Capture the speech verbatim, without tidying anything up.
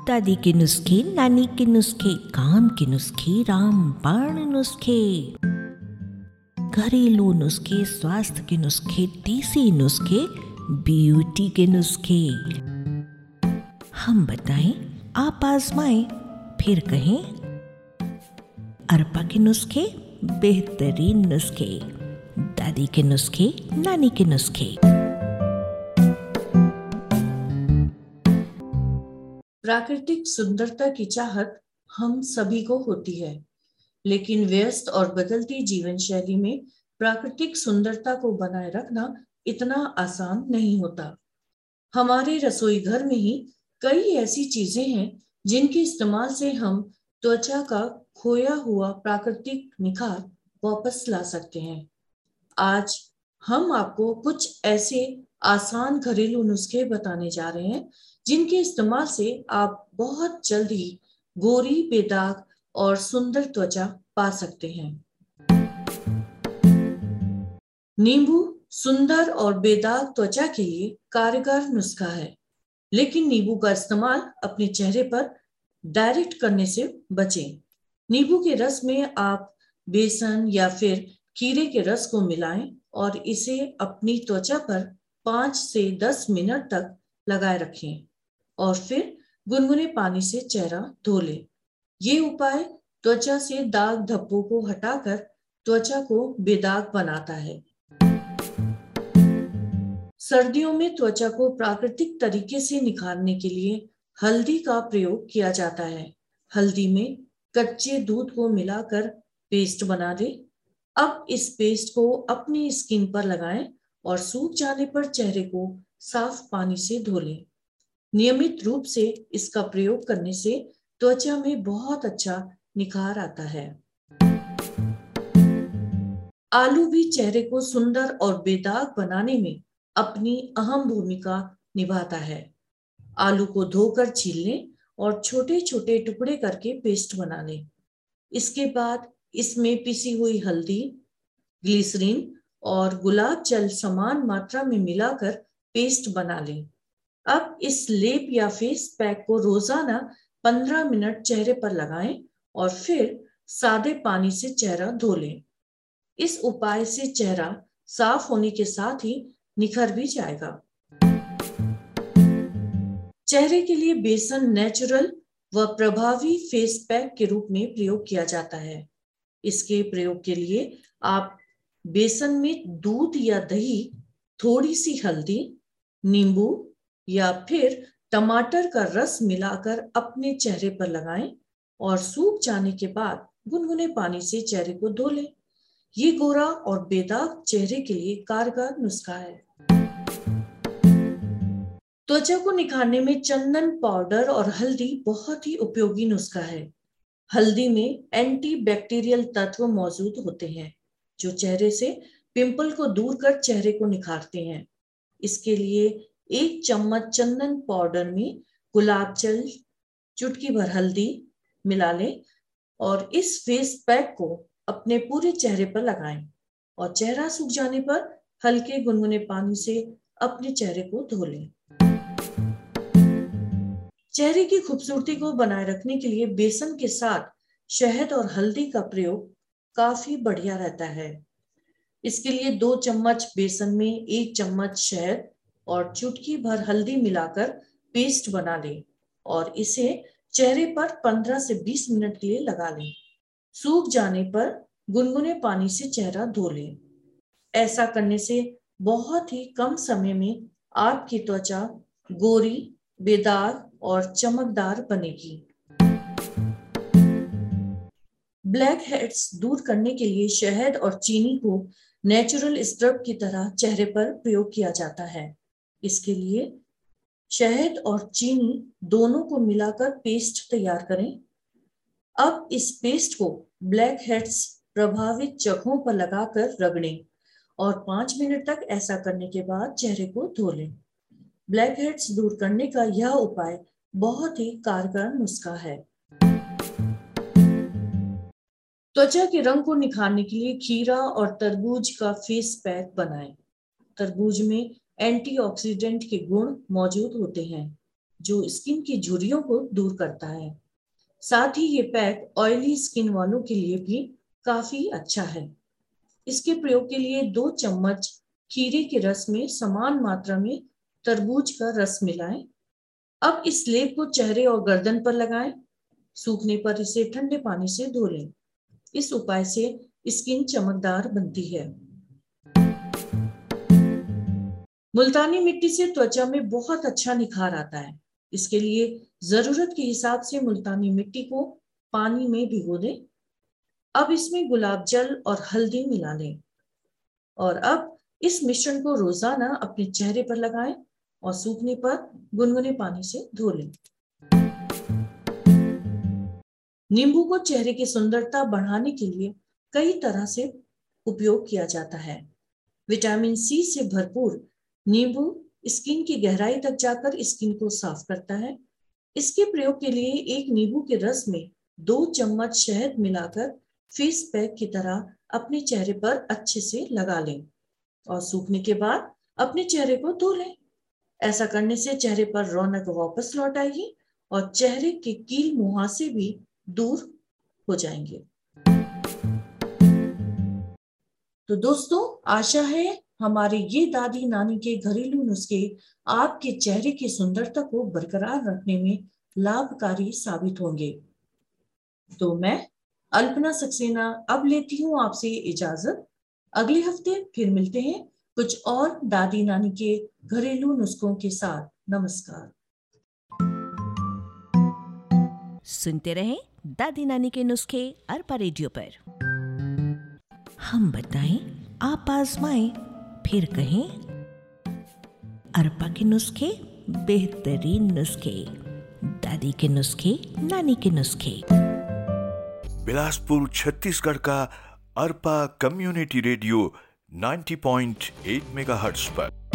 दादी के नुस्खे, नानी के नुस्खे, काम के नुस्खे, रामबाण नुस्खे, घरेलू नुस्खे, स्वास्थ्य के नुस्खे, देसी नुस्खे, ब्यूटी के नुस्खे। हम बताएं, आप आजमाएं, फिर कहें। अरपा के नुस्खे, बेहतरीन नुस्खे, दादी के नुस्खे, नानी के नुस्खे। प्राकृतिक सुंदरता की चाहत हम सभी को होती है, लेकिन व्यस्त और बदलती जीवन शैली में प्राकृतिक सुंदरता को बनाए रखना इतना आसान नहीं होता। हमारे रसोई घर में ही कई ऐसी चीजें हैं जिनके इस्तेमाल से हम त्वचा का खोया हुआ प्राकृतिक निखार वापस ला सकते हैं। आज हम आपको कुछ ऐसे आसान घरेलू नुस्खे बताने जा रहे हैं जिनके इस्तेमाल से आप बहुत जल्द ही गोरी, बेदाग और सुंदर त्वचा पा सकते हैं। नींबू सुंदर और बेदाग त्वचा के लिए कारगर नुस्खा है, लेकिन नींबू का इस्तेमाल अपने चेहरे पर डायरेक्ट करने से बचें। नींबू के रस में आप बेसन या फिर खीरे के रस को मिलाएं और इसे अपनी त्वचा पर पाँच से दस मिनट तक लगाए रखें और फिर गुनगुने पानी से चेहरा धो लें। ये उपाय त्वचा से दाग धब्बों को हटाकर त्वचा को बेदाग बनाता है। सर्दियों में त्वचा को प्राकृतिक तरीके से निखारने के लिए हल्दी का प्रयोग किया जाता है। हल्दी में कच्चे दूध को मिलाकर पेस्ट बना दें। अब इस पेस्ट को अपनी स्किन पर लगाएं और सूख जाने पर चेहरे को साफ पानी से धो लें। नियमित रूप से इसका प्रयोग करने से त्वचा में बहुत अच्छा निखार आता है। आलू भी चेहरे को सुंदर और बेदाग बनाने में अपनी अहम भूमिका निभाता है। आलू को धोकर छील लें और छोटे छोटे टुकड़े करके पेस्ट बना लें। इसके बाद इसमें पिसी हुई हल्दी, ग्लिसरीन और गुलाब जल समान मात्रा में मिलाकर पेस्ट बना लें। अब इस लेप या फेस पैक को रोजाना पंद्रह मिनट चेहरे पर लगाएं और फिर सादे पानी से चेहरा धो लें। इस उपाय से चेहरा साफ होने के साथ ही निखर भी जाएगा। चेहरे के लिए बेसन नेचुरल व प्रभावी फेस पैक के रूप में प्रयोग किया जाता है। इसके प्रयोग के लिए आप बेसन में दूध या दही, थोड़ी सी हल्दी, नींबू या फिर टमाटर का रस मिलाकर अपने चेहरे पर लगाएं और सूख जाने के बाद गुनगुने पानी से चेहरे को धो लें। ये गोरा और बेदाग चेहरे के लिए कारगर नुस्खा है। त्वचा को निखारने में चंदन पाउडर और हल्दी बहुत ही उपयोगी नुस्खा है। हल्दी में एंटीबैक्टीरियल तत्व मौजूद होते हैं जो चेहरे से पिंपल को दूर कर चेहरे को निखारते हैं। इसके लिए एक चम्मच चंदन पाउडर में गुलाब जल, चुटकी भर हल्दी मिला लें और इस फेस पैक को अपने पूरे चेहरे पर लगाएं और चेहरा सूख जाने पर हल्के गुनगुने पानी से अपने चेहरे को धो लें। चेहरे की खूबसूरती को बनाए रखने के लिए बेसन के साथ शहद और हल्दी का प्रयोग काफी बढ़िया रहता है। इसके लिए दो चम्मच बेसन में एक चम्मच शहद और चुटकी भर हल्दी मिलाकर पेस्ट बना लें और इसे चेहरे पर पंद्रह से बीस मिनट के लिए लगा लें। सूख जाने पर गुनगुने पानी से चेहरा धो लें। ऐसा करने से बहुत ही कम समय में आपकी त्वचा गोरी, बेदाग और चमकदार बनेगी। ब्लैक हेड्स दूर करने के लिए शहद और चीनी को नेचुरल स्क्रब की तरह चेहरे पर प्रयोग किया जाता है। इसके लिए शहद और चीनी दोनों को मिलाकर पेस्ट तैयार करें। अब इस पेस्ट को ब्लैक हेड्स प्रभावित जगहों पर लगाकर रगड़ें और पाँच मिनट तक ऐसा करने के बाद चेहरे को धो लें। ब्लैक हेड्स दूर करने का यह उपाय बहुत ही कारगर नुस्खा है। त्वचा के रंग को निखारने के लिए खीरा और तरबूज का फेस पैक बनाएं। तरबूज में एंटीऑक्सीडेंट के गुण मौजूद होते हैं जो स्किन की झुर्रियों को दूर करता है। साथ ही ये पैक ऑयली स्किन वालों के लिए भी काफी अच्छा है। इसके प्रयोग के लिए दो चम्मच खीरे के रस में समान मात्रा में तरबूज का रस मिलाएं। अब इस लेप को चेहरे और गर्दन पर लगाएं। सूखने पर इसे ठंडे पानी से धो लें। इस उपाय से स्किन चमकदार बनती है। मुल्तानी मिट्टी से त्वचा में बहुत अच्छा निखार आता है। इसके लिए जरूरत के हिसाब से मुल्तानी मिट्टी को पानी में भिगो दें। अब इसमें गुलाब जल और हल्दी मिला लें और अब इस मिश्रण को रोजाना अपने चेहरे पर लगाएं और सूखने पर गुनगुने पानी से धो लें। नींबू को चेहरे की सुंदरता बढ़ाने के लिए कई तरह से उपयोग किया जाता है। विटामिन सी से भरपूर नींबू स्किन की गहराई तक जाकर स्किन को साफ करता है। इसके प्रयोग के लिए एक नींबू के रस में दो चम्मच शहद मिलाकर फेस पैक की तरह अपने चेहरे पर अच्छे से लगा लें और सूखने के बाद अपने चेहरे को धो लें। ऐसा करने से चेहरे पर रौनक वापस लौट आएगी और चेहरे के कील मुहासे भी दूर हो जाएंगे। तो दोस्तों, आशा है हमारे ये दादी नानी के घरेलू नुस्खे आपके चेहरे की सुंदरता को बरकरार रखने में लाभकारी साबित होंगे। तो मैं अल्पना सक्सेना अब लेती हूँ आपसे इजाजत। अगले हफ्ते फिर मिलते हैं कुछ और दादी नानी के घरेलू नुस्खों के साथ। नमस्कार। सुनते रहें दादी नानी के नुस्खे अरपा रेडियो पर। हम बताएं, आप आजमाएं, फिर कहें। अरपा के नुस्खे, बेहतरीन नुस्खे, दादी के नुस्खे, नानी के नुस्खे। बिलासपुर छत्तीसगढ़ का अरपा कम्युनिटी रेडियो नब्बे पॉइंट आठ मेगाहर्ट्ज पर।